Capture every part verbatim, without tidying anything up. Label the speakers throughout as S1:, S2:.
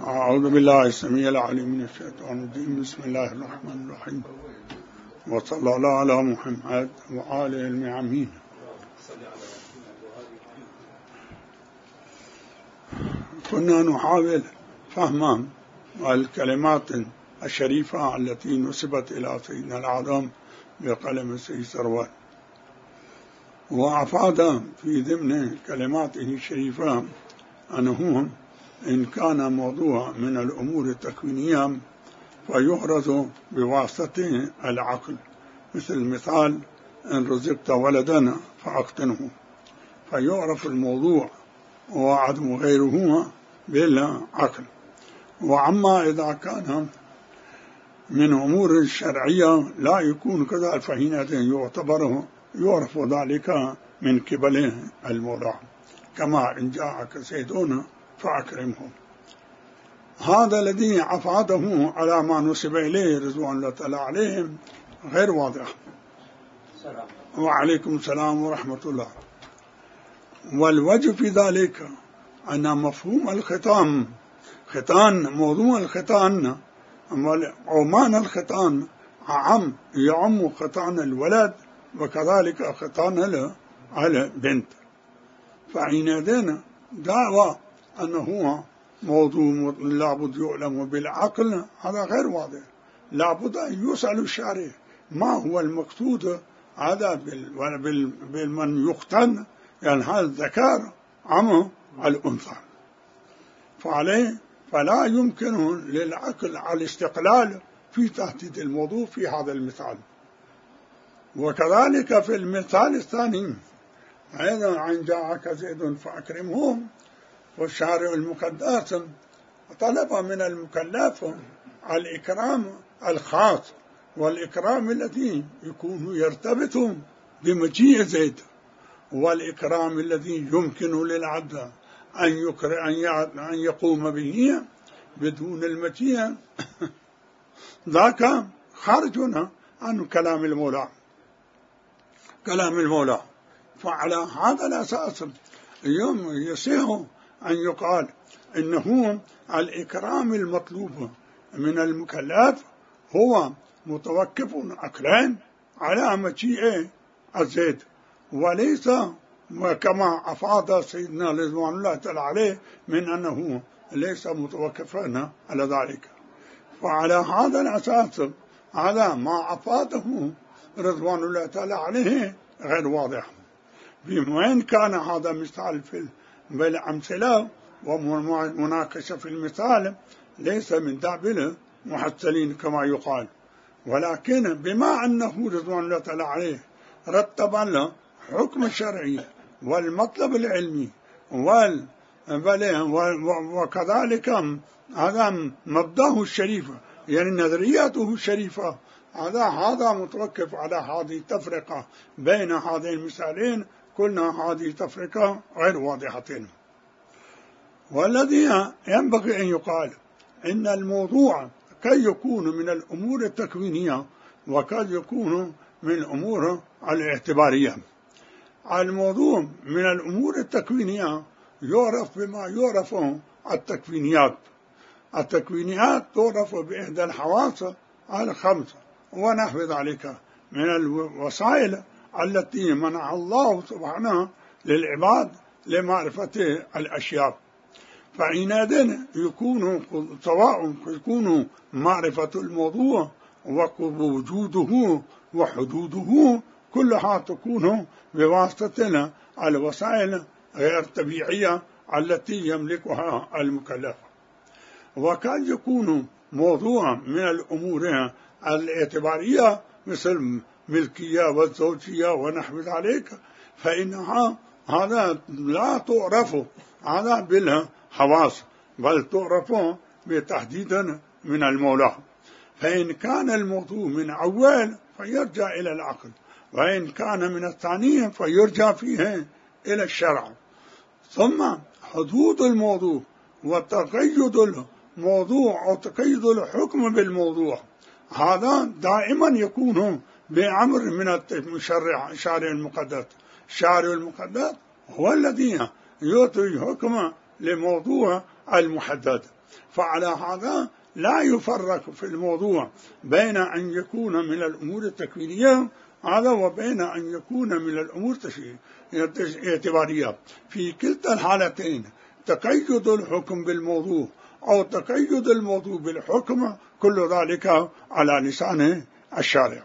S1: أعوذ بالله السميع العليم من الشيطان الرجيم. بسم الله الرحمن الرحيم، وصلى الله على محمد وآله المعمين. كنا نحاول فهم الكلمات الشريفة التي نسبت إلى سيدنا الأعظم بقلم السيد سروان، وأفاد في ضمن كلماته الشريفة أنه إن كان موضوع من الأمور التكوينية فيحرز بواسطة العقل، مثل المثال إن رزقت ولدا فأقتنه، فيعرف الموضوع وعدم غيره بالعقل. وعما إذا كان من أمور الشرعية لا يكون كذا، فحينئذ يعتبر يعرف ذلك من قبل المولى، كما إن جاءك زيدون فأكرمهم. هذا الذي أفاده على ما نسب إليه رضوان الله تعالى عليهم غير واضح. وعليكم السلام ورحمة الله. والوجه في ذلك أن مفهوم الختان، ختان موضوع الختان أو معنى الختان عام، يعم ختان الولد وكذلك ختان البنت. فحينئذ دعوى أنه موضوع لابد يعلم بالعقل هذا غير واضح. لابد أن يسأل الشارع ما هو المقصود هذا بالمن يختن، يعني هذا الذكر أم الأنثى. فعليه فلا يمكن للعقل على الاستقلال في تحديد الموضوع في هذا المثال. وكذلك في المثال الثاني أيضا عن جاءك زيد فأكرمهم، والشارع المقدس طلب من المكلف الإكرام الخاص، والإكرام الذي يكون يرتبط بمجيء زيد، والإكرام الذي يمكن للعبد أن أن يقوم به بدون المجيء ذاك خارجنا عن كلام المولى كلام المولى. فعلى هذا الأساس اليوم يصح أن يقال إنه الإكرام المطلوب من المكلف هو متوقف عقلين على مجيء الزيد، وليس كما أفاد سيدنا رضوان الله تعالى عليه من أنه ليس متوقفا على ذلك. فعلى هذا الأساس على ما أفاده رضوان الله تعالى عليه غير واضح. بما كان هذا مثال في بالأمثلة ومناقشة في المثال ليس من دابل محصلين كما يقال، ولكن بما أنه رضوان الله تعالى عليه رتب له حكم الشرعي والمطلب العلمي وال وكذلك هذا مبدأه الشريف، يعني نظرياته الشريفة، هذا هذا متوقف على هذه التفرقة بين هذين المثالين. قلنا هذه التفرقة غير واضحة. والذي ينبغي أن يقال إن الموضوع قد يكون من الأمور التكوينية وقد يكون من الأمور الاعتبارية. الموضوع من الأمور التكوينية يعرف بما يعرف التكوينيات. التكوينيات تعرف بإحدى الحواس الخمسة ونحو ذلك من الوسائل التي منع الله سبحانه للعباد لمعرفة الأشياء. فحينئذ يكون سواء يكون معرفة الموضوع ووجوده وحدوده كلها تكون بواسطة الوسائل غير طبيعية التي يملكها المكلف. وقد يكون موضوع من الأمور الاعتبارية مثل ملكية والزوجية ونحو ذلك، فإنها هذا لا تعرف هذا بالحواس بل تعرف بتحديد من المولى. فإن كان الموضوع من أول فيرجع إلى العقل، وإن كان من الثاني فيرجع فيه إلى الشرع. ثم حدود الموضوع وتقيد الموضوع أو تقيد الحكم بالموضوع هذا دائما يكون بأمر من الشارع الشارع المقدس. الشارع المقدس هو الذي يعطي حكم لموضوع المحدد، فعلى هذا لا يفرق في الموضوع بين أن يكون من الأمور التكوينية هذا وبين أن يكون من الأمور الاعتبارية. في كلتا الحالتين تقيد الحكم بالموضوع أو تقيد الموضوع بالحكم كل ذلك على لسان الشارع.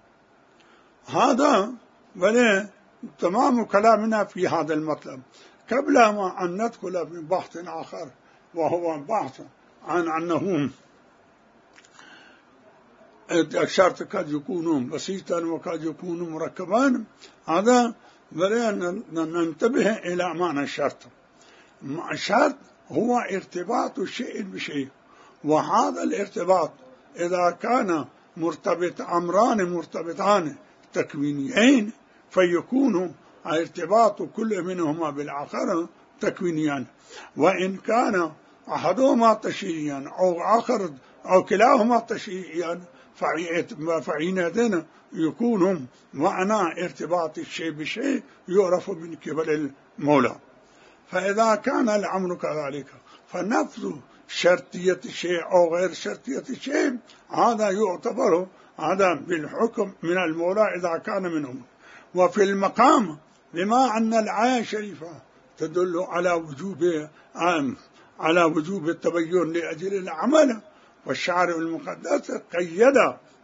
S1: هذا بل تمام كلامنا في هذا المطلب. قبل ما أن ندخل في بحث آخر وهو بحث عن أنه الشرط قد يكون بسيطا وقد يكون مركبا، هذا بل ننتبه إلى معنى الشرط. الشرط هو ارتباط الشيء بشيء، وهذا الارتباط إذا كان مرتبط أمران مرتبطان تكوينيين فيكون ارتباط كل منهما بالآخر تكوينيا، وإن كان أحدهما تشريعيا أو آخر أو كلاهما تشريعيا فعينئذ يكون معنى ارتباط الشيء بشيء يعرف من قبل المولى. فإذا كان الأمر كذلك فنفذ شرطية الشيء أو غير شرطية الشيء هذا يعتبر هذا بالحكم من المولى إذا كان منهم. وفي المقام بما أن الآية الشريفة تدل على وجوب على وجوب التبين لأجل العمل، والشارع المقدس قيد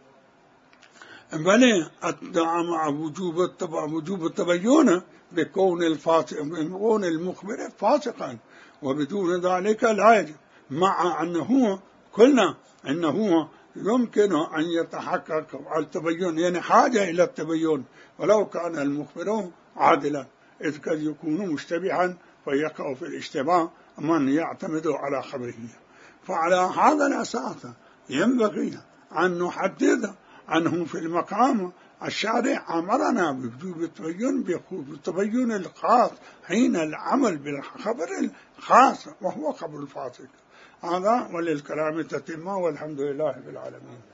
S1: بل وجوب وجوب التبين بكون الفاسق بكون المخبر فاسقا، وبدون ذلك لا يجب، مع أنه قلنا أنه يمكن أن يتحقق التبين، يعني حاجة إلى التبين ولو كان المخبر عادلا، إذ قد يكون مشتبها فيقع في الاشتباه من يعتمد على خبره. فعلى هذا الأساس ينبغي أن نحدد أنه في المقام الشارع أمرنا بوجوب التبين بالتبين الخاص حين العمل بالخبر الخاص وهو خبر الفاسق. هذا وللكلام تتمة، والحمد لله رب العالمين.